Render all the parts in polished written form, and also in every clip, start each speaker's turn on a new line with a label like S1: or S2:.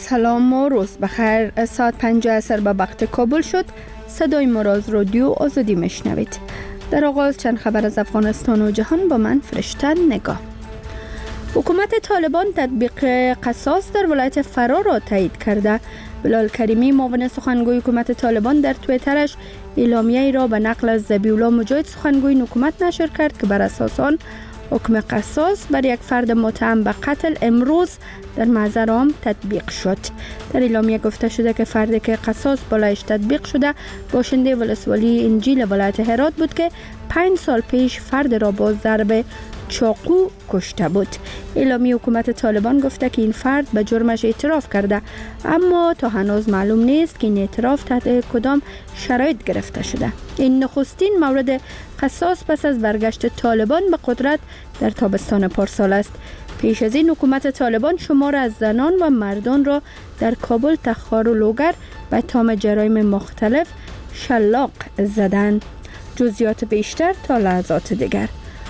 S1: سلام و روز بخیر. ساعت 5 عصر به وقت کابل شد. صدای ما را از رادیو آزادی میشنوید. در آغاز چند خبر از افغانستان و جهان با من فرشته نگاه. حکومت طالبان تطبیق قصاص در ولایت فرا را تایید کرده. بلال کریمی معاون سخنگوی حکومت طالبان در توییترش اعلامیه‌ای را به نقل از ذبیح‌الله مجاهد سخنگوی حکومت نشر کرد که بر اساس آن حکم قصاص بر یک فرد متهم به قتل امروز در محضر عام تطبیق شد. در اعلامیه گفته شده که فردی که قصاص بالایش تطبیق شده باشنده ولسوالی انجیل ولایت هرات بود که 5 سال پیش فرد را با ضرب چاقو کشته بود. اعلامیه حکومت طالبان گفته که این فرد به جرمش اعتراف کرده، اما تا هنوز معلوم نیست که این اعتراف تحت کدام شرایط گرفته شده. این نخستین مورد قصاص پس از برگشت طالبان به قدرت در تابستان پارسال است. پیش از این حکومت طالبان شمار از زنان و مردان را در کابل، تخار و لوگر به اتهام جرایم مختلف شلاق زدند. جزئیات بیشتر تا لحظات دیگر.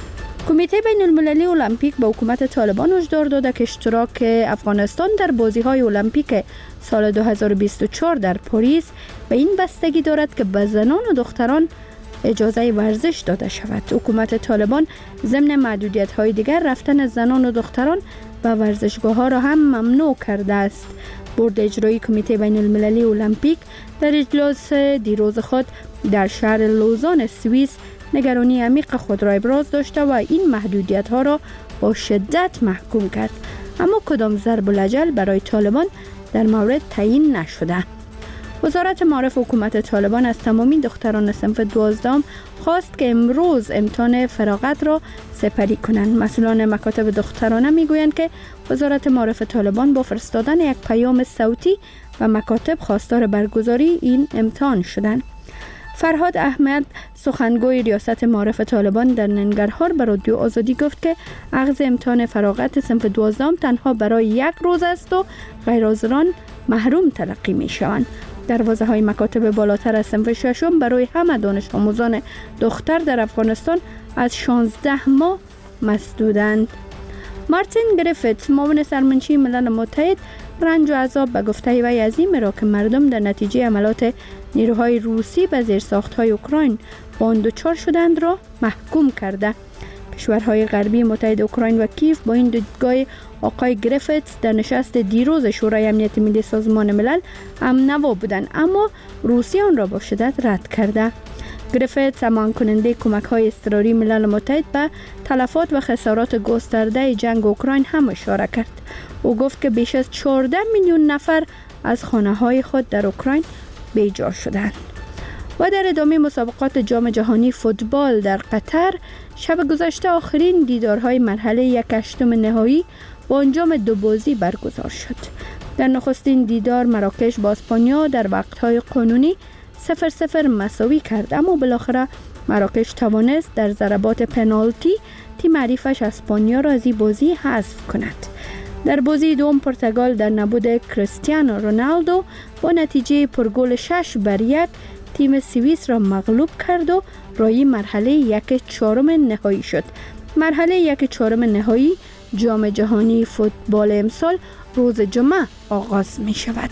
S1: کمیته بین المللی المپیک به حکومت طالبان هشدار داده که اشتراک افغانستان در بازی‌های المپیک سال 2024 در پاریس به این بستگی دارد که به زنان و دختران اجازه ورزش داده شود. حکومت طالبان ضمن محدودیت‌های دیگر رفتن زنان و دختران به ورزشگاه‌ها را هم ممنوع کرده است. بورد اجرایی کمیته بین المللی المپیک در اجلاس دیروز خود در شهر لوزان سوئیس نگرانی عمیق خود را ابراز داشته و این محدودیت‌ها را با شدت محکوم کرد، اما کدام ضرب الاجل برای طالبان در مورد تعیین نشده. وزارت معارف حکومت طالبان از تمامی دختران صنف 12 خواست که امروز امتحان فراغت را سپری کنند. مسئولان مکاتب دخترانه میگویند که وزارت معارف طالبان با فرستادن یک پیام صوتی و مکاتب خواستار برگزاری این امتحان شدند. فرهاد احمد سخنگوی ریاست معارف طالبان در ننگرهار به رادیو آزادی گفت که اخذ امتحان فراغت صنف 12 تنها برای یک روز است و غیرحاضران محروم تلقی می شوند. دروازه‌های مکاتب بالاتر از صنف 6 برای همه دانش آموزان دختر در افغانستان از 16 ماه مسدودند. مارتین گریفیتس معاون سرمنشی ملل متحد رنج و عذاب به گفته وی عظیم را که مردم در نتیجه عملات نیروهای روسی به زیرساخت‌های اوکراین با آن دچار شدند را محکوم کرده. کشورهای غربی متحد اوکراین و کیف با این دیدگاه آقای گریفیتس در نشست دیروز شورای امنیت ملی سازمان ملل هم‌نوا بودند، اما روسیه آن را با شدت رد کرده. گریفیتس امان کننده کمک‌های اضطراری ملل متحد به تلفات و خسارات گسترده جنگ اوکراین هم اشاره کرد. او گفت که بیش از 14 میلیون نفر از خانه‌های خود در اوکراین بیجا شدند. و در ادامه مسابقات جام جهانی فوتبال در قطر شب گذشته آخرین دیدارهای مرحله 1/8 نهایی با انجام 2 بازی برگزار شد. در نخستین دیدار مراکش با اسپانیا در وقت‌های قانونی 0-0 مساوی کرد، اما بالاخره مراکش توانست در ضربات پنالتی تیم حریفش اسپانیا را از این بازی حذف کند. در بازی دوم پرتغال در نبود کریستیانو رونالدو با نتیجه پرگل 6-1 تیم سوئیس را مغلوب کرد و راهی مرحله 1/4 نهایی شد. مرحله 1/4 نهایی جام جهانی فوتبال امسال روز جمعه آغاز می شود.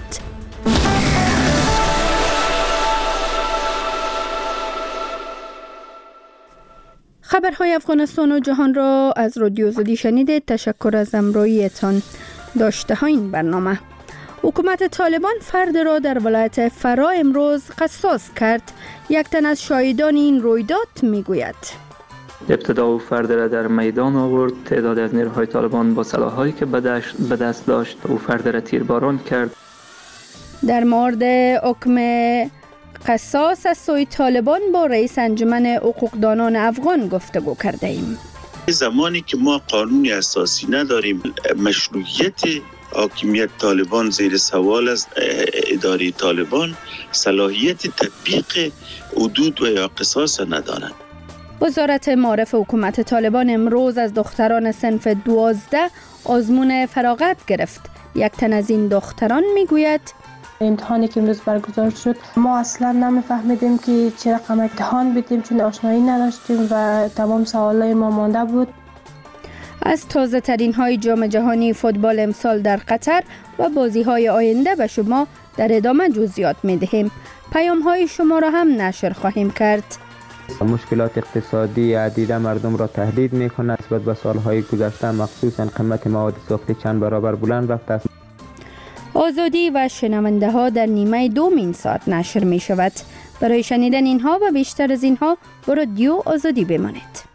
S1: خبرهای افغانستان و جهان را از رادیو آزادی شنیدید. تشکر از همراهیتان. داشته ها این برنامه. حکومت طالبان فرد را در ولایت فرا امروز قصاص کرد. یک تن از شاهدان این رویداد میگوید:
S2: ابتدا او فرد را در میدان آورد. تعداد از نیروهای طالبان با سلاح‌هایی که به دست داشت او فرد را تیرباران کرد.
S1: در مورد حکم قصاص از سوی طالبان با رئیس انجمن حقوقدانان افغان گفتگو کرده ایم.
S3: زمانی که ما قانون اساسی نداریم، مشروعیت حاکمیت طالبان زیر سوال است. اداره طالبان صلاحیت تطبیق حدود و یا قصاص ندارند.
S1: وزارت معارف حکومت طالبان امروز از دختران صنف 12 آزمون فراغت گرفت. یک تن از این دختران میگوید:
S4: امتحانی که امروز برگزار شد ما اصلا نمیفهمیدیم که چه رقم امتحان بدیم، چون آشنایی نداشتیم و تمام سوالای ما مانده بود.
S1: از تازه ترین های جام جهانی فوتبال امسال در قطر و بازی های آینده به شما در ادامه جزئیات می دهیم. پیام های شما را هم نشر خواهیم کرد.
S5: مشکلات اقتصادی عدیده مردم را تهدید می کند. نسبت به سالهای گذشته مخصوصاً قیمت مواد ساختی چند برابر بلند رفته است.
S1: آزادی و شنونده ها در نیمه دومین ساعت نشر می شود. برای شنیدن اینها و بیشتر از اینها با رادیو آزادی بمانید.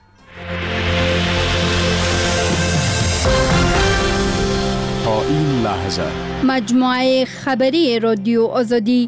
S6: تا این لحظه
S1: مجموعه خبری رادیو آزادی.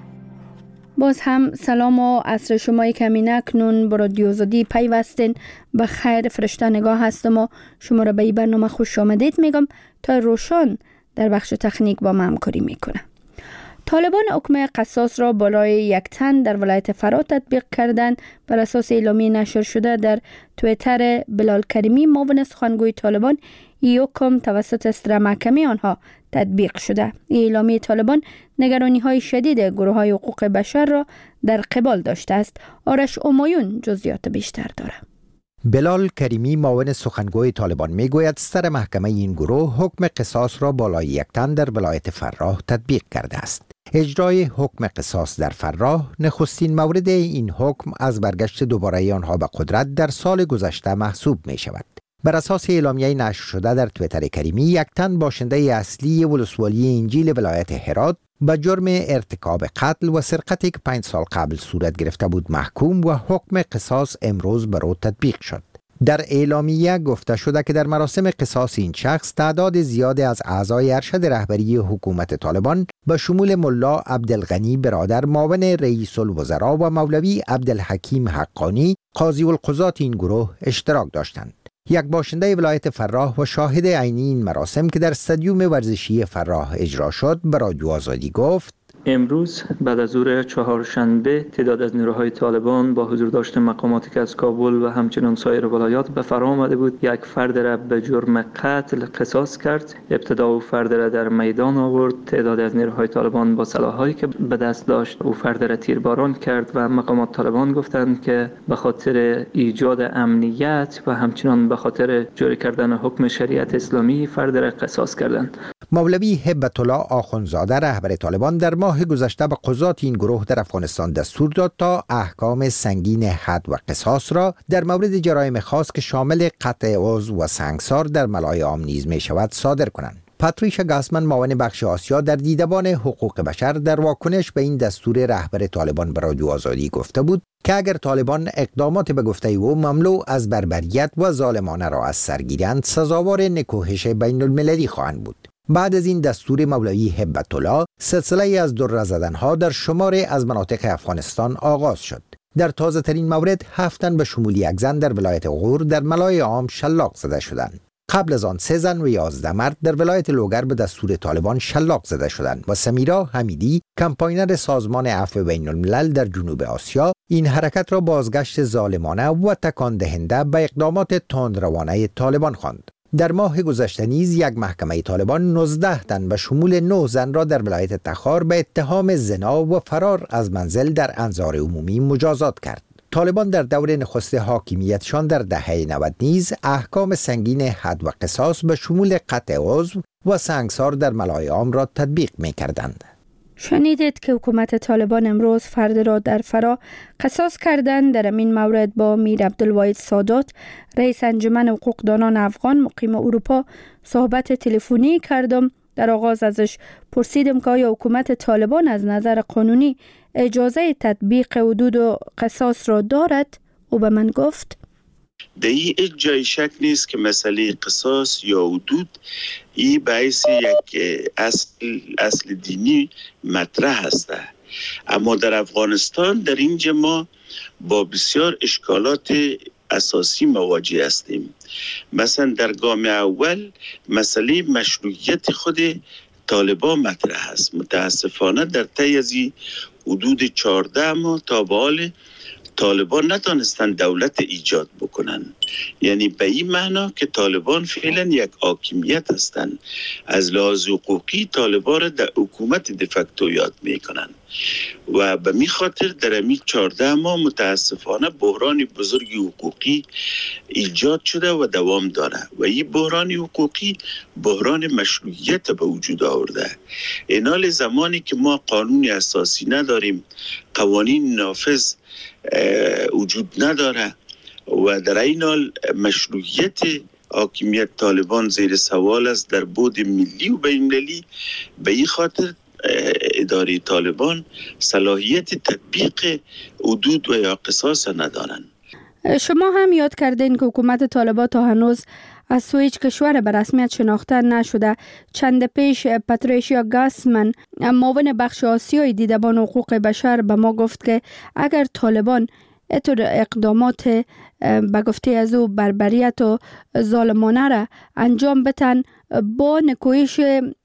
S1: باز هم سلام و عصر شما کمینه اکنون با رادیو آزادی پیوستین. به خیر فرشته نگاه هستم و شما را به این برنامه خوش آمدید میگم. تا روشان در بخش تکنیک با من همکاری میکنه. طالبان حکم قصاص را بالای 1 تن در ولایت فراه تطبیق کردند. بر اساس اعلامیه نشر شده در توییتر بلال کریمی معاون سخنگوی طالبان، این حکم توسط صدر محکمه آنها تطبیق شده. اعلامیه طالبان نگرانی های شدید گروه های حقوق بشر را در قبال داشته است. آرش امایون جزئیات بیشتر دارد.
S7: بلال کریمی معاون سخنگوی طالبان میگوید صدر محکمه این گروه حکم قصاص را بالای 1 تن در ولایت فراه تطبیق کرده است. اجرای حکم قصاص در فراه نخستین مورد این حکم از برگشت دوباره آنها به قدرت در سال گذشته محسوب می شود. بر اساس اعلامیه نشر شده در توییتر کریمی، 1 تن باشنده اصلی ولسوالی انجیل ولایت هرات به جرم ارتکاب قتل و سرقتی که 5 سال قبل صورت گرفته بود محکوم و حکم قصاص امروز بر او تطبیق شد. در اعلامیه گفته شده که در مراسم قصاص این شخص تعداد زیادی از اعضای ارشد رهبری حکومت طالبان به شمول ملا عبدالغنی برادر معاون رئیس الوزراء و مولوی عبدالحکیم حقانی قاضی القضات این گروه اشتراک داشتند. یک باشنده ولایت فراه و شاهد عینی این مراسم که در استادیوم ورزشی فراه اجرا شد به رادیو آزادی گفت:
S2: امروز بعد از ظهر چهارشنبه تعداد از نیروهای طالبان با حضور داشت مقاماتی که از کابل و همچنین سایر ولایات به فرا آمده بود، یک فرد را به جرم قتل قصاص کرد. ابتدا او فرد را در میدان آورد. تعداد از نیروهای طالبان با سلاحایی که به دست داشت او فرد را تیرباران کرد و مقامات طالبان گفتند که به خاطر ایجاد امنیت و همچنین به خاطر جاری کردن حکم شریعت اسلامی فرد را قصاص کردند.
S7: مولوی هبت الله آخوندزاده رهبر طالبان در ماه گذشته به قضات این گروه در افغانستان دستور داد تا احکام سنگین حد و قصاص را در مورد جرایم خاص که شامل قطع عضو و سنگسار در ملای عام نیز می شود صادر کنند. پاتریشا گاسمن معاون بخش آسیا در دیدبان حقوق بشر در واکنش به این دستور رهبر طالبان به رادیو آزادی گفته بود که اگر طالبان اقدامات به گفته او مملو از بربریت و ظالمانه را از سر گیرند، سزاوار نکوهش بین المللی خواهند بود. بعد از این دستور مولوی هبت الله، سلسله از دره زدنها در شمار از مناطق افغانستان آغاز شد. در تازه ترین مورد 7 تن به شمول 1 زن در ولایت غور در ملای عام شلاق زده شدند. قبل از آن 3 زن و 11 مرد در ولایت لوگر به دستور طالبان شلاق زده شدند و سمیرا حمیدی، کمپاینر سازمان عفو بین الملل در جنوب آسیا، این حرکت را بازگشت ظالمانه و تکان دهنده به اقدامات تندروانه طالبان خواند. در ماه گذشته نیز یک محکمه طالبان 19 تن به شمول 9 زن را در ولایت تخار به اتهام زنا و فرار از منزل در انظار عمومی مجازات کرد. طالبان در دور نخست حاکمیتشان در دهه 90 نیز احکام سنگین حد و قصاص به شمول قطع عضو و سنگسار در ملای عام را تطبیق می کردند.
S1: شنیدید که حکومت طالبان امروز فرد را در فرا قصاص کردند. در این مورد با میر عبدالواحد سادات، رئیس انجمن حقوقدانان افغان مقیم اروپا صحبت تلفنی کردم. در آغاز ازش پرسیدم که آیا حکومت طالبان از نظر قانونی اجازه تطبیق حدود و قصاص را دارد؟ او به من گفت:
S3: در این جای شک نیست که مسئله قصاص یا حدود این باعث یک اصل دینی مطرح است. اما در افغانستان در اینجا ما با بسیار اشکالات اساسی مواجه هستیم. مثلا در گام اول مسئله مشروعیت خود طالبان مطرح است. متاسفانه در طی از حدود 14 ماه تا به حال طالبان نتانستن دولت ایجاد بکنن. یعنی به این معنا که طالبان فعلا یک حاکمیت هستند. از لحاظ حقوقی طالبان را در حکومت دفکتو یاد میکنن و به می خاطر در امی 14 ماه متاسفانه بحران بزرگ حقوقی ایجاد شده و دوام داره و این بحران حقوقی بحران مشروعیت به وجود آورده. این حال زمانی که ما قانون اساسی نداریم، قوانین نافذ وجود نداره و در این حال مشروعیت حاکمیت طالبان زیر سوال است در بعد ملی و بین‌المللی، به این خاطر اداره طالبان صلاحیت تطبیق حدود و یا قصاص ندارند.
S1: شما هم یاد کردین که حکومت طالبان تا هنوز از سوی هیچ کشور به رسمیت شناخته نشده. چند پیش پاتریشیا گاسمن، معاون بخش آسیای دیدبان حقوق بشر، به ما گفت که اگر طالبان اینطور اقدامات به گفته از او بربریت و ظالمانه را انجام بتن، با نکوهش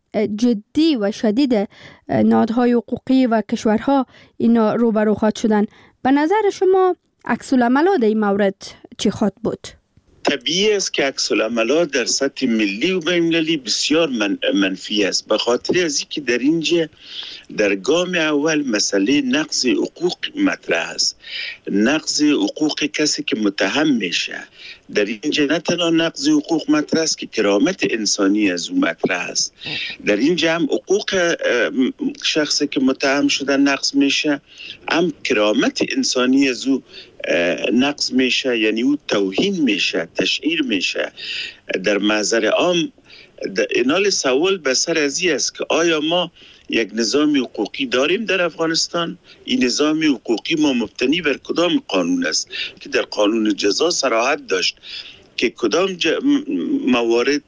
S1: جدی و شدید نهادهای حقوقی و کشورها اینا روبرو خواهد شدن. به نظر شما عکس العملات این مورد چی خواهد بود؟
S3: طبیعی است که عکس العملات در سطح ملی و بین‌المللی بسیار منفی است، به خاطر از اینکه در اینجا در گام اول مسئله نقض حقوق مطرح است. نقض حقوق کسی که متهم میشه. در اینجا نه تنها نقض حقوق مطرح است که کرامت انسانی از او مطرح است. در اینجا هم حقوق شخصی که متهم شده نقض میشه، هم کرامت انسانی از او نقض میشه، یعنی او توهین میشه، تشهیر میشه. در محضر عام این حال سوال به سر از این است که آیا ما یک نظام حقوقی داریم در افغانستان؟ این نظام حقوقی ما مبتنی بر کدام قانون است که در قانون جزا صراحت داشت که کدام موارد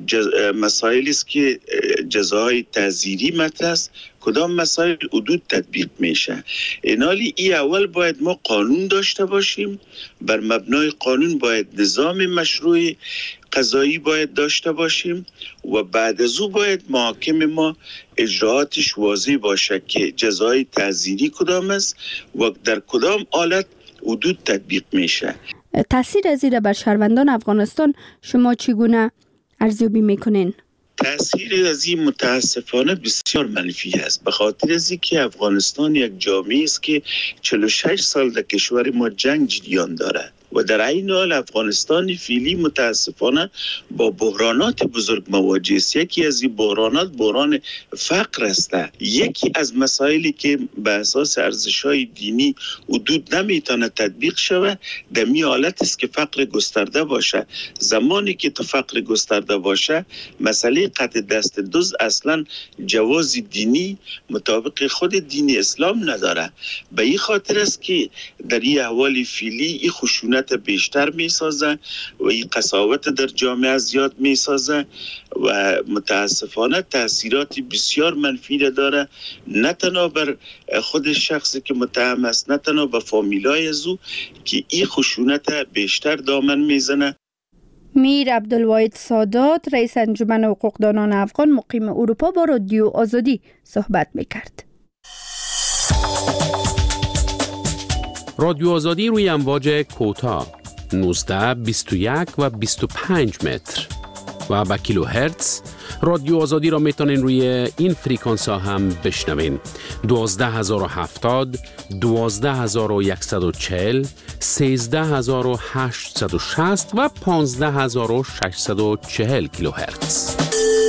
S3: مسائلی است که جزاهای تعزیری مطرح است، کدام مسائل حدود تطبیق میشه. این حالی ای اول باید ما قانون داشته باشیم، بر مبنای قانون باید نظام مشروع قضایی باید داشته باشیم و بعد از او باید محاکم ما اجراعاتش واضح باشه که جزای تعزیری کدام است و در کدام حالت حدود تطبیق میشه.
S1: تاثیر از این بر شهروندان افغانستان شما چگونه ارزیابی میکنین؟
S3: تأثیر از این متاسفانه بسیار منفی است، به خاطر از اینکه افغانستان یک جامعه است که 46 سال در کشور ما جنگ جریان دارد و در این حال افغانستان فعلی متاسفانه با بحرانات بزرگ مواجه است. یکی از این بحرانات بحران فقر است. یکی از مسائلی که به اساس ارزش‌های دینی حدود نمیتونه تطبیق شود در می حالت است که فقر گسترده باشه. زمانی که تو فقر گسترده باشه، مسئله قطع دست دزد اصلا جواز دینی مطابق خود دین اسلام نداره. به این خاطر است که در این احوال فعلی این خشونت بیشتر می سازه و این قساوت در جامعه زیاد می سازه و متاسفانه تاثیرات بسیار منفی داره، نه تنها بر خود شخصی که متهم است، نه تنها به فامیلای از او که این خشونت بیشتر دامن میزنه.
S1: میر عبدالواحد سادات، رئیس انجمن حقوقدانان افغان مقیم اروپا، با رادیو آزادی صحبت میکرد.
S6: رادیو آزادی روی امواج کوتاه 19، 21 و 25 متر و با کیلو هرتز. رادیو آزادی را میتونین روی این فریکانس ها هم بشنوین: 12070، 12140، 13860 و 15640 کیلو هرتز.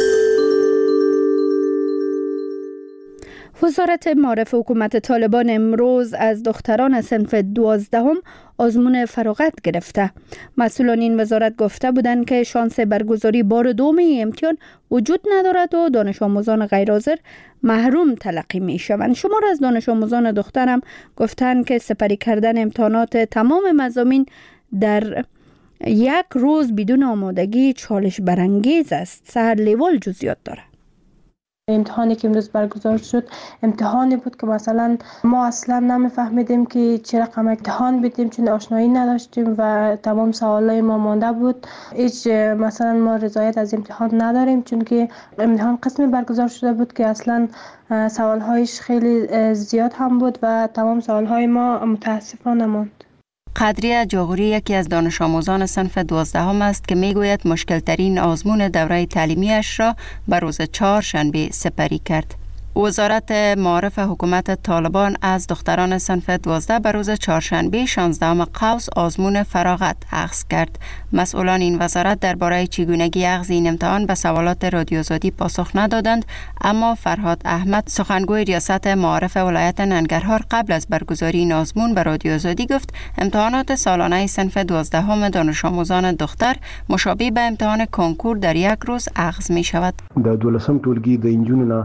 S1: وزارت معارف حکومت طالبان امروز از دختران صنف 12 آزمون فراغت گرفته. مسئولان این وزارت گفته بودند که شانس برگزاری بار دوم امتحان وجود ندارد و دانش آموزان غیرحاضر محروم تلقی می شوند. شمار از دانش آموزان دخترم گفتند که سپری کردن امتحانات تمام مضامین در یک روز بدون آمادگی چالش برانگیز است. سحر لیوال جزئیات دارد.
S4: امتحانی که امروز برگزار شد امتحانی بود که مثلا ما اصلا نمیفهمیدیم که چه رقم امتحان بدیم، چون آشنایی نداشتیم و تمام سوالای ما مانده بود. هیچ مثلا ما رضایت از امتحان نداریم، چون که امتحان قسمی برگزار شده بود که اصلا سوالهایش خیلی زیاد هم بود و تمام سوالهای ما متاسفانه ماند.
S8: قدریه جاغوری یکی از دانش آموزان صنف 12 است که میگوید مشکل ترین آزمون دوره تعلیمیش را به روز چهارشنبه سپری کرد. وزارت معارف حکومت طالبان از دختران صنف 12 به روز چهارشنبه 16 قوس آزمون فراغت اخذ کرد. مسئولان این وزارت درباره چگونگی اخذ این امتحان به سوالات رادیو آزادی پاسخ ندادند، اما فرهاد احمد سخنگوی ریاست معارف ولایت ننگرهار قبل از برگزاری این آزمون به رادیو آزادی گفت امتحانات سالانه صنف 12 دانش آموزان دختر مشابه به امتحان کنکور در یک روز اخذ می شود.
S9: د 12 ټولګي د انجونو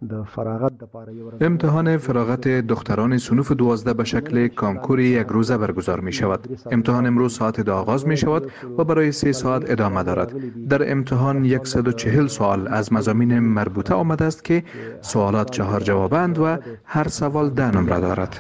S10: امتحان فراغت دختران صنف 12 به شکل کانکور یک روزه برگزار می شود. امتحان امروز ساعت 10 آغاز می شود و برای 3 ساعت ادامه دارد. در امتحان 140 سوال از مضامین مربوطه آمده است که سوالات 4 جوابند و هر سوال 10 نمره دارد.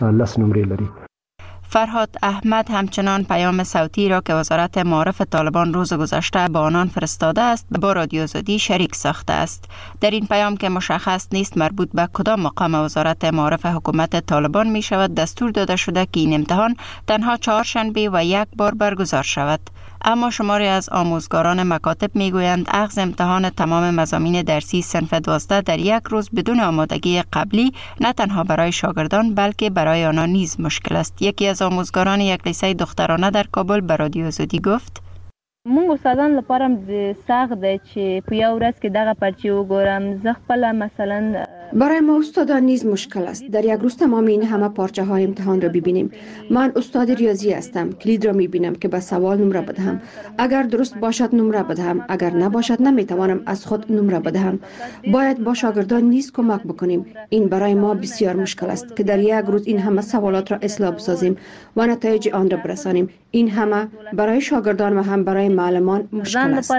S8: فرهاد احمد همچنان پیام صوتی را که وزارت معارف طالبان روز گذشته به آنان فرستاده است با رادیو آزادی شریک ساخته است. در این پیام که مشخص نیست مربوط به کدام مقام وزارت معارف حکومت طالبان می شود، دستور داده شده که این امتحان تنها 4 شنبه و یک بار برگزار شود. اما شماری از آموزگاران مکاتب می گویند اخذ امتحان تمام مضامین درسی صنف 12 در یک روز بدون آمادگی قبلی نه تنها برای شاگردان بلکه برای آنها نیز مشکل است. یکی از آموزگاران یک لیسه دخترانه در کابل به رادیو آزادی گفت
S11: مونږ استادان لپاره سخت دی چې په یو ورځ کې دغه پرچې وګورم. زه خپله مثلا
S12: برای ما استادان نیز مشکل است در یک روز تمام این همه پارچه های امتحان را ببینیم. من استاد ریاضی هستم، کلید را میبینم که به سوال نمره بدهم. اگر درست باشد نمره بدهم، اگر نباشد نمیتوانم از خود نمره بدهم. باید با شاگردان نیز کمک بکنیم. این برای ما بسیار مشکل است که در یک روز این همه سوالات را اصلاح بسازیم و نتایج آن را برسانیم. این همه برای شاگردان و هم برای معلمان مشکل است.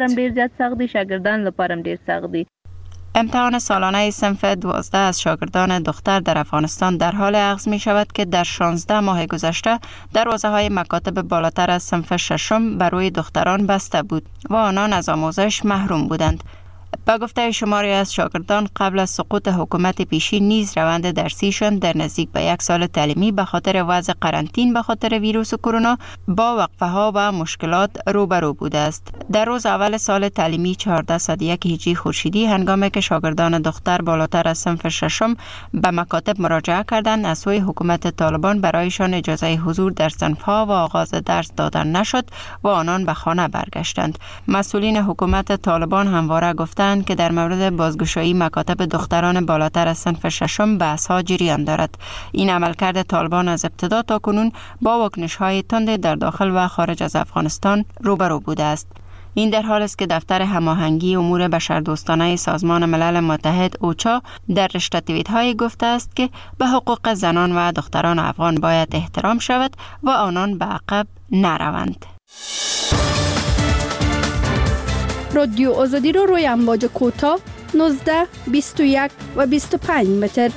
S11: شاگردان لپاره ډیر سخت دی.
S8: امتحان سالانه صنف 12 از شاگردان دختر در افغانستان در حال اخذ می شود که در 16 ماه گذشته دروازه‌های مکاتب بالاتر از صنف ششم بر روی دختران بسته بود و آنان از آموزش محروم بودند. با گفته شماری از شاگردان قبل از سقوط حکومت پیشین نیز روند درسیشان در نزدیک به 1 سال تعلیمی به خاطر وضع قرنطین به خاطر ویروس کرونا با وقفه ها و مشکلات روبرو بوده است. در روز اول سال تعلیمی 1401 هجری خورشیدی هنگامی که شاگردان دختر بالاتر از صنف ششم به مکاتب مراجعه کردند، از سوی حکومت طالبان برایشان اجازه حضور در صنف‌ها و آغاز درس دادن نشد و آنان به خانه برگشتند. مسئولین حکومت طالبان همواره گفتند که در مورد بازگشایی مکاتب دختران بالاتر از صنف ششم بحث‌ها جریان دارد. این عملکرد طالبان از ابتدا تا کنون با واکنش‌های تند در داخل و خارج از افغانستان روبرو بوده است. این در حال است که دفتر هماهنگی امور بشردوستانه سازمان ملل متحد اوچا در رشته توییت‌های گفته است که به حقوق زنان و دختران افغان باید احترام شود و آنان به عقب نروند.
S1: رادیو آزادی رو روی امواج کوتاه 19، 21 و 25 متر.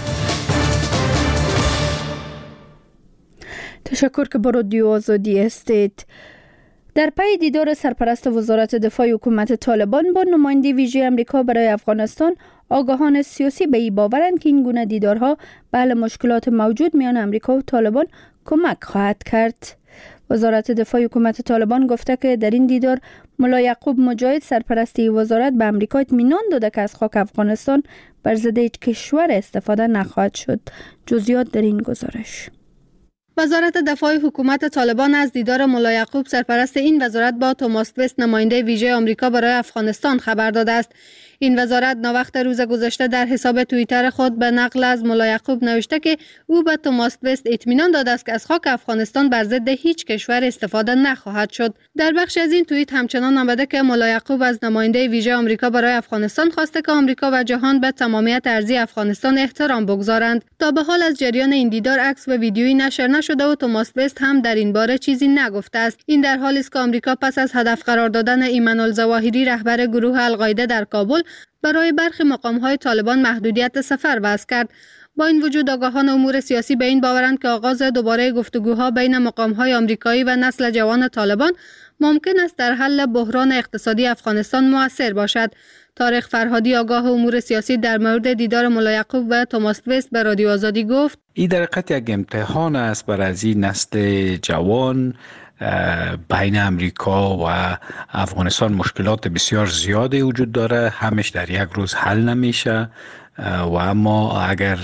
S1: تشکر که با رادیو آزادی هستید. در پی دیدار سرپرست وزارت دفاع حکومت طالبان با نماینده ویژه امریکا برای افغانستان، آگاهان سیاسی به این باورند که این گونه دیدارها به حل مشکلات موجود میان امریکا و طالبان کمک خواهد کرد. وزارت دفاع حکومت طالبان گفته که در این دیدار ملا یعقوب مجاهد سرپرستی وزارت به امریکا اطمینان داده که از خاک افغانستان بر ضد هیچ کشور استفاده نخواهد شد. جزئیات در این گزارش.
S13: وزارت دفاع حکومت طالبان از دیدار ملا یعقوب سرپرست این وزارت با توماس وست نماینده ویژه آمریکا برای افغانستان خبر داده است. این وزارت ناوقت روز گذشته در حساب توییتر خود به نقل از ملا یعقوب نوشته که او به توماس وست اطمینان داده است که از خاک افغانستان بر ضد هیچ کشور استفاده نخواهد شد. در بخش از این توییت همچنان آمده که ملا یعقوب از نماینده ویژه آمریکا برای افغانستان خواسته که آمریکا و جهان به تمامیت ارضی افغانستان احترام بگذارند. تا به حال از جریان این دیدار عکس و ویدیویی نشر نشده و توماس وست هم در این باره چیزی نگفته است. این در حالی است که آمریکا پس از هدف قرار دادن ایمن الظواهری رهبر گروه القاعده در کابل برای برخی مقام‌های طالبان محدودیت سفر وضع کرد. با این وجود آگاهان امور سیاسی به این باورند که آغاز دوباره گفتگوها بین مقام‌های آمریکایی و نسل جوان طالبان ممکن است در حل بحران اقتصادی افغانستان مؤثر باشد. طارق فرهادی آگاه امور سیاسی در مورد دیدار ملا یعقوب و توماس وست به رادیو آزادی گفت:
S14: این در حقیقت یک امتحان است برای از این نسل جوان. بین امریکا و افغانستان مشکلات بسیار زیادی وجود داره، همش در یک روز حل نمیشه و اما اگر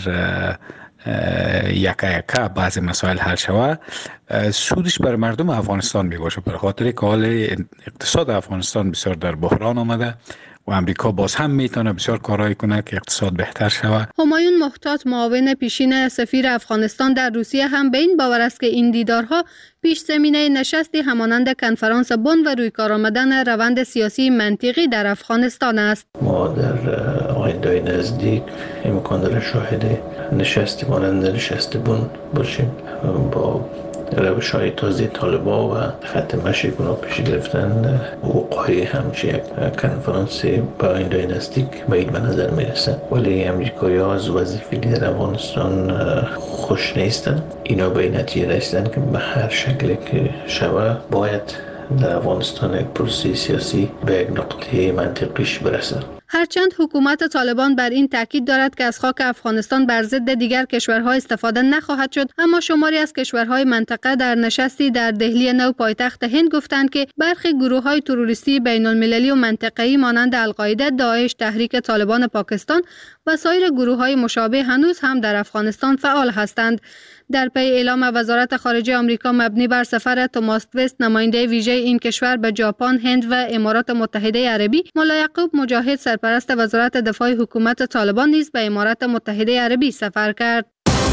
S14: یکا بعضی مسائل حل شود سودش بر مردم افغانستان می باشه، به خاطر که حال اقتصاد افغانستان بسیار در بحران آمده و امریکا باز هم میتونه بسیار کارایی کنه که اقتصاد بهتر شود.
S13: همایون محتاط معاون پیشین سفیر افغانستان در روسیه هم به این باور است که این دیدارها پیش زمینه نشستی همانند کنفرانس بن و روی کار آمدن روند سیاسی منطقی در افغانستان است.
S15: ما در آینده نزدیک امکان داره شاهد نشستی مانند نشست بن باشیم با روش‌های تازه طالبان و خط مشی کنه پیش گرفتن وقوع همچه یک کنفرانس با آینده نزدیک به نظر میرسه، ولی امریکایی‌ها از وضعیت در افغانستان خوش نیستن. اینا به نتیجه رسیدن که به هر شکلی که شود باید در افغانستان یک پروسه سیاسی به یک نقطه منطقیش برسه.
S13: هرچند حکومت طالبان بر این تاکید دارد که از خاک افغانستان بر ضد دیگر کشورها استفاده نخواهد شد، اما شماری از کشورهای منطقه در نشستی در دهلی نو پایتخت هند گفتند که برخی گروه‌های تروریستی بین‌المللی و منطقه‌ای مانند القاعده، داعش، تحریک طالبان پاکستان و سایر گروه‌های مشابه هنوز هم در افغانستان فعال هستند. در پی اعلام وزارت خارجه آمریکا مبنی بر سفر توماس وست نماینده ویژه این کشور به ژاپن، هند و امارات متحده عربی، ملا یعقوب مجاهد سرپرست وزارت دفاع حکومت طالبان نیز به امارات متحده عربی سفر کرد.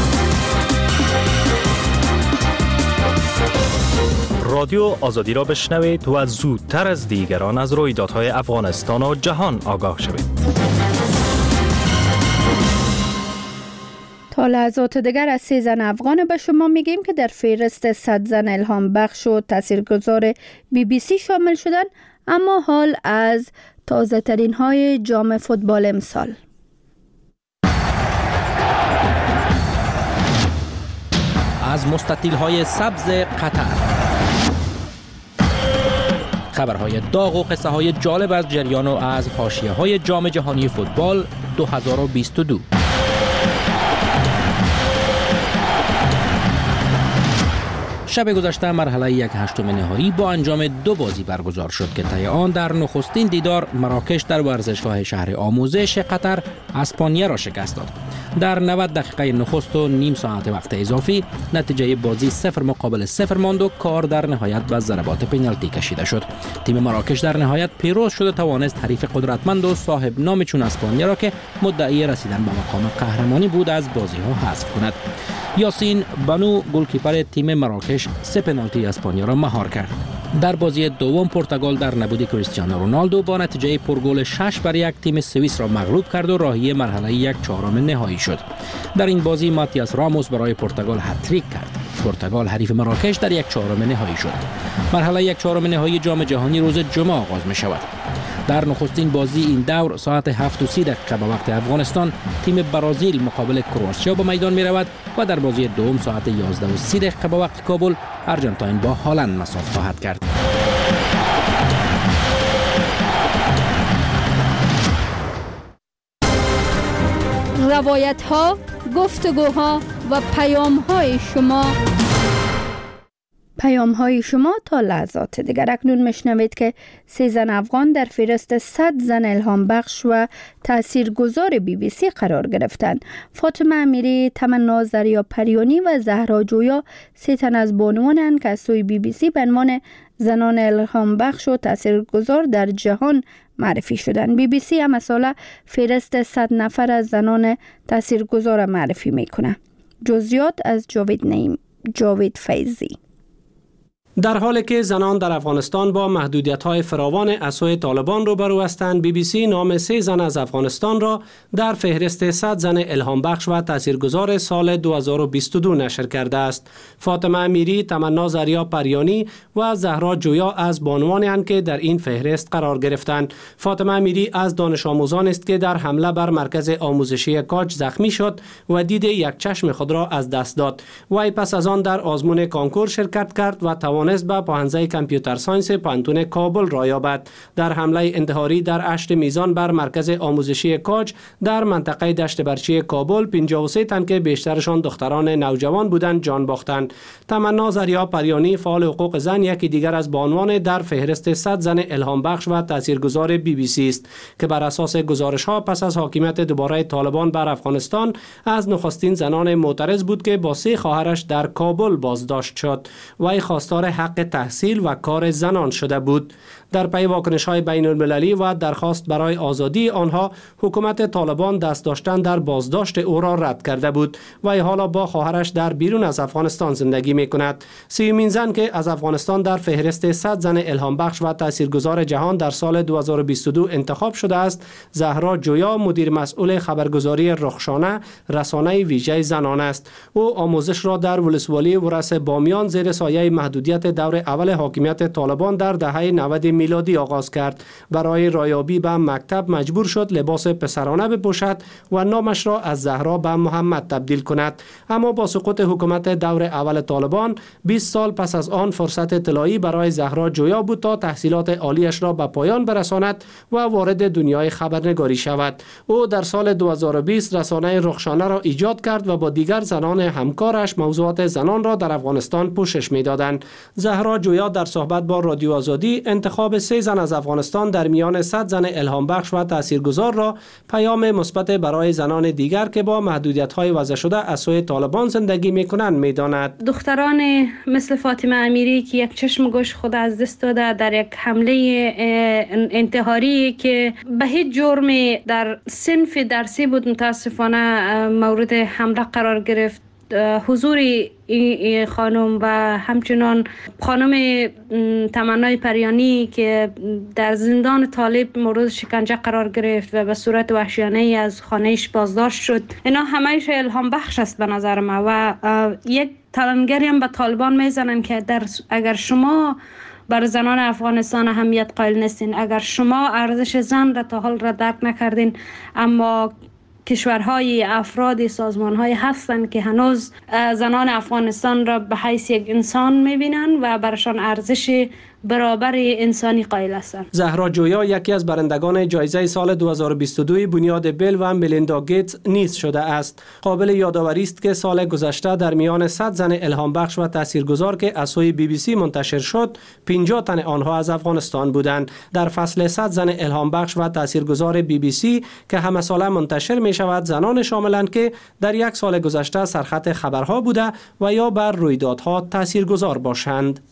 S16: رادیو آزادی را بشنوید و زودتر از دیگران از رویدادهای افغانستان و جهان آگاه شوید.
S1: تا لحظات دیگر از 3 زن افغان به شما میگیم که در فهرست 100 زن الهام بخش و تاثیرگذار BBC شامل شدن، اما حال از تازه ترین های جام فوتبال امسال.
S17: از مستطیل های سبز قطر، خبرهای داغ و قصه های جالب از جریان و از حاشیه های جام جهانی فوتبال 2022. شب گذشته مرحله 1/8 نهایی با انجام 2 بازی برگزار شد که طی آن در نخستین دیدار مراکش در ورزشگاه شهر آموزش قطر اسپانیا را شکست داد. در 90 دقیقه نخست و نیم ساعت وقت اضافی نتیجه بازی 0-0 ماند و کار در نهایت به ضربات پنالتی کشیده شد. تیم مراکش در نهایت پیروز شد و توانست حریف قدرتمند و صاحب نام چون اسپانیا را که مدعی رسیدن به مقام قهرمانی بود از بازی ها حذف کند. یاسین بانو گلکیپر تیم مراکش 3 پنالتی اسپانیا را مهار کرد. در بازی دوم پرتغال در نبود کریستیانو رونالدو با نتیجه پرگل 6-1 تیم سوئیس را مغلوب کرد و راهی مرحله 1/4 نهایی شد. در این بازی ماتیاس راموس برای پرتغال هتریک کرد. پرتغال حریف مراکش در 1/4 نهایی شد. مرحله 1/4 نهایی جام جهانی روز جمعه آغاز می شود. در نخستین بازی این دور ساعت 7:30 به وقت افغانستان تیم برزیل مقابل کرواتیا به میدان می رود و در بازی دوم ساعت 11:30 به وقت کابل ارژانتین با هلند مساف خواهد کرد.
S1: روایت ها، گفتگوها و پیام های شما تا لحظات دیگر. اکنون میشنوید که 3 زن افغان در فهرست 100 زن الهام بخش و تاثیرگذار BBC قرار گرفتند. فاطمه امیری، تمنا زریا پریانی و زهرا جویا 3 تن از بانوانند که از سوی BBC به عنوان زنان الهام بخش و تاثیرگذار در جهان معرفی شدند. BBC هم مثلا فهرست 100 نفر از زنان تاثیرگذار معرفی میکنه. جزئیات از جاوید فیضی.
S18: در حالی که زنان در افغانستان با محدودیت‌های فراوان از سوی طالبان روبرو هستند، BBC نام 3 زن از افغانستان را در فهرست 100 زن الهام بخش و تاثیرگذار سال 2022 نشر کرده است. فاطمه امیری، تمنا زریا پریانی و زهرا جویا از بانوانی اند که در این فهرست قرار گرفتند. فاطمه امیری از دانش آموزان است که در حمله بر مرکز آموزشی کاج زخمی شد و دید یک چشم خود را از دست داد. وی پس از آن در آزمون کانکور شرکت کرد و توانست به پوهنځی کامپیوتر ساینس پوهنتون کابل را یابد. در حمله انتحاری در 8 میزان بر مرکز آموزشی کاج در منطقه دشت برچی کابل 53 تن که بیشترشان دختران نوجوان بودند جان باختند. تمنا زریا پریانی، فعال حقوق زن، یکی دیگر از بانوان در فهرست 100 زن الهام بخش و تاثیرگذار BBC است که بر اساس گزارش ها پس از حاکمیت دوباره طالبان بر افغانستان از نخستین زنان معترض بود که با 3 خواهرش در کابل بازداشت شد. وی خواستار حق تحصیل و کار زنان شده بود. در پی واکنش‌های بین‌المللی و درخواست برای آزادی آنها، حکومت طالبان دست داشتن در بازداشت او را رد کرده بود و حالا با خواهرش در بیرون از افغانستان زندگی می‌کند. 30مین زن که از افغانستان در فهرست 100 زن الهام بخش و تاثیرگذار جهان در سال 2022 انتخاب شده است، زهرا جویا، مدیر مسئول خبرگزاری رخشانه، رسانه ویژه زنان است. او آموزش را در ولسوالی ورس بامیان زیر سایه محدودیت دور اول حاکمیت طالبان در دهه 90 میلادی آغاز کرد. برای رایابی به مکتب مجبور شد لباس پسرانه بپوشد و نامش را از زهرا به محمد تبدیل کند. اما با سقوط حکومت دور اول طالبان 20 سال پس از آن فرصت طلایی برای زهرا جویا بود تا تحصیلات عالیش را به پایان برساند و وارد دنیای خبرنگاری شود. او در سال 2020 رسانه رخشانه را ایجاد کرد و با دیگر زنان همکارش موضوعات زنان را در افغانستان پوشش می‌دادند. زهرا جویا در صحبت با رادیو آزادی انتخاب 3 زن از افغانستان در میان 100 زن الهام بخش و تاثیرگذار را پیام مثبت برای زنان دیگر که با محدودیت‌های وضع شده از سوی طالبان زندگی می‌کنند می‌داند.
S19: دختران مثل فاطمه امیری که یک چشم گوش خود از دست داده در یک حمله انتحاری که به هیچ جرمی در صنف درسی بود متاسفانه مورد حمله قرار گرفت، حضور این خانم و همچنان خانم تمنای پریانی که در زندان طالب مورد شکنجه قرار گرفت و به صورت وحشیانه از خانهش بازداشت شد، اینا همهش الهام بخش است به نظر ما و یک تلنگری هم به طالبان میزنن که اگر شما بر زنان افغانستان اهمیت قائل نیستین، اگر شما ارزش زن را تا حال را درک نکردین، اما کشورهای افراد سازمانهای هستند که هنوز زنان افغانستان را به حیث یک انسان میبینن و برشان ارزش برابر انسانی قائل هستند.
S18: زهرا جویا یکی از برندگان جایزه سال 2022 بنیاد بیل و ملیندا گیتس نیز شده است. قابل یادآوری است که سال گذشته در میان 100 زن الهام بخش و تاثیرگذار که از سوی BBC منتشر شد، 50 تن آنها از افغانستان بودند. در فصل 100 زن الهام بخش و تاثیرگذار BBC که همه ساله منتشر می شود، زنان شاملند که در یک سال گذشته سرخط خبرها بوده و یا بر رویدادها تاثیرگذار باشند.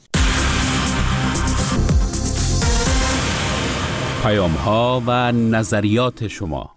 S6: پیام‌ها و نظریات شما.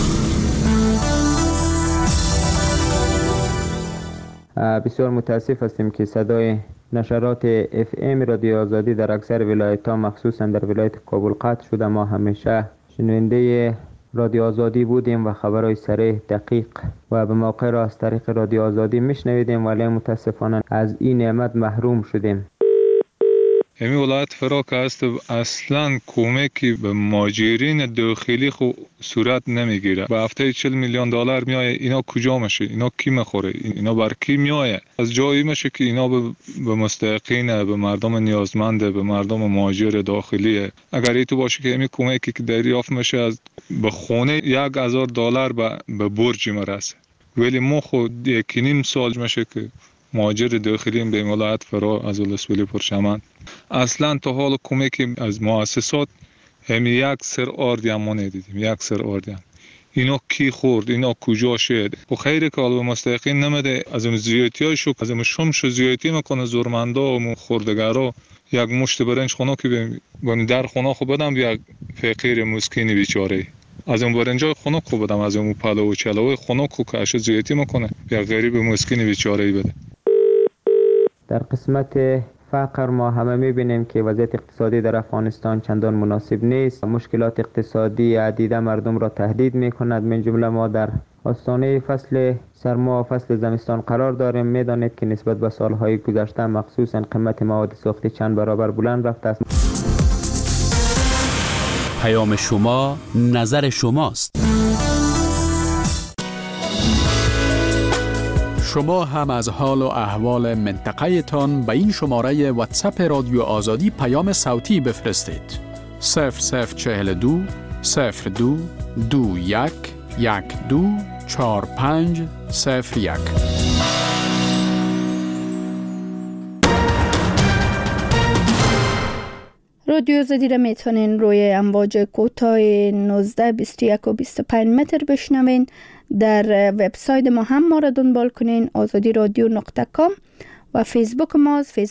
S5: بسیار متاسف هستیم که صدای نشرات FM رادیو آزادی در اکثر ولایت‌ها مخصوصا در ولایت کابل قطع شده. ما همیشه شنونده رادیو آزادی بودیم و خبرهای صریح، دقیق و به موقع را از طریق رادیو آزادی میشنویدیم، ولی متاسفانه از این نعمت محروم شدیم.
S20: همین ولایت فراک است اصلا کمکی به مهاجرین داخلی خو صورت نمیگیره. به هفته 40 میلیون دلار میایه، اینا کجا میشه؟ اینا کی میخوره؟ اینا بر کی میایه؟ از جایی میشه که اینا به مستحقین، به مردم نیازمند، به مردم مهاجر داخلیه. اگر ایتو باشه که همین کمکی که دریافت میشه از به خونه 1000 دلار به برج مرسه، ولی ما خود 1.5 سال میشه که مهاجر داخلی به ولایت فرا از ولسوالی پرچمن اصلا تا حال کمکی از مؤسسات هم یک سر آردی هم ما ندیدیم. یک سر آردی هم. اینا کی خورد؟ اینا کجا شد؟ و خیلی که به مستحقین نمیده. از اون زیادتی های شو، از اون شمش زیادتی میکنه زورمندا و خوردگارا. یک مشت برنج خونه که در خونه خو بدم یک فقیر مسکین بیچاره، از اون برنجای خونه خو بدم، از اون پلو و چلو خونه کو کاش زیادتی میکنه یک غریب مسکین بیچاره بده.
S5: در قسمت فقر ما همه میبینیم که وضعیت اقتصادی در افغانستان چندان مناسب نیست. مشکلات اقتصادی عدیده مردم را تهدید میکند. من جمله ما در آستانه فصل سرما و فصل زمستان قرار داریم. میدانید که نسبت به سالهای گذشته مخصوصا قیمت مواد ساختی چند برابر بلند رفته است.
S6: پیام شما نظر شماست. شما هم از حال و احوال منطقه تان به این شماره واتساپ رادیو آزادی پیام صوتی بفرستید. 0042 02 21 12 45 01.
S1: رادیو آزادی را میتونین روی امواج کوتاه 19 21 و 25 متر بشنوین. در وبسایت ما هم ما را دنبال کنین، azadiradyo.com، و فیسبوک ما